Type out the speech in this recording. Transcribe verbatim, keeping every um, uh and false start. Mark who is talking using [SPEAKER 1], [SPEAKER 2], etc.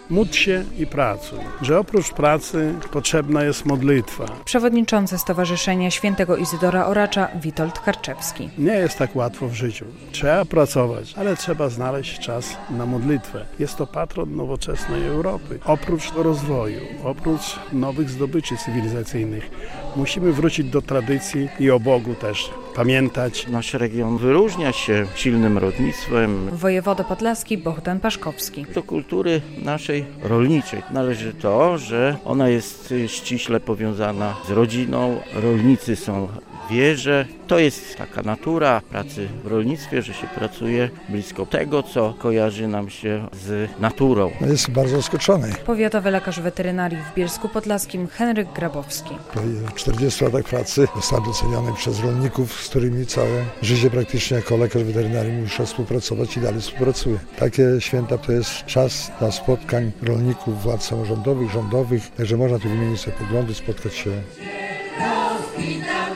[SPEAKER 1] módl się i pracuj, że oprócz pracy potrzebna jest modlitwa.
[SPEAKER 2] Przewodniczący Stowarzyszenia Świętego Izydora Oracza Witold Karczewski.
[SPEAKER 1] Nie jest tak łatwo w życiu. Trzeba pracować, ale trzeba znaleźć czas na modlitwę. Jest to patron nowoczesnej Europy. Oprócz rozwoju, oprócz nowych zdobyczy cywilizacyjnych, musimy wrócić do tradycji i o Bogu też pamiętać.
[SPEAKER 3] Nasz region wyróżnia się silnym rolnictwem.
[SPEAKER 2] Wojewoda podlaski Bohdan Paszkowski.
[SPEAKER 3] Do kultury naszej rolniczej należy to, że ona jest ściśle powiązana z rodziną. Rolnicy są w wierze. To jest taka natura pracy w rolnictwie, że się pracuje blisko tego, co kojarzy nam się z naturą.
[SPEAKER 4] Jest bardzo zaskoczony.
[SPEAKER 2] Powiatowy lekarz weterynarii w Bielsku Podlaskim Henryk Grabowski.
[SPEAKER 4] Po czterdziestu latach pracy został doceniony przez rolników, z którymi całe życie praktycznie jako lekarz weterynarii muszę współpracować i dalej współpracuję. Takie święta to jest czas dla spotkań rolników, władz samorządowych, rządowych, także można tu wymienić sobie poglądy, spotkać się.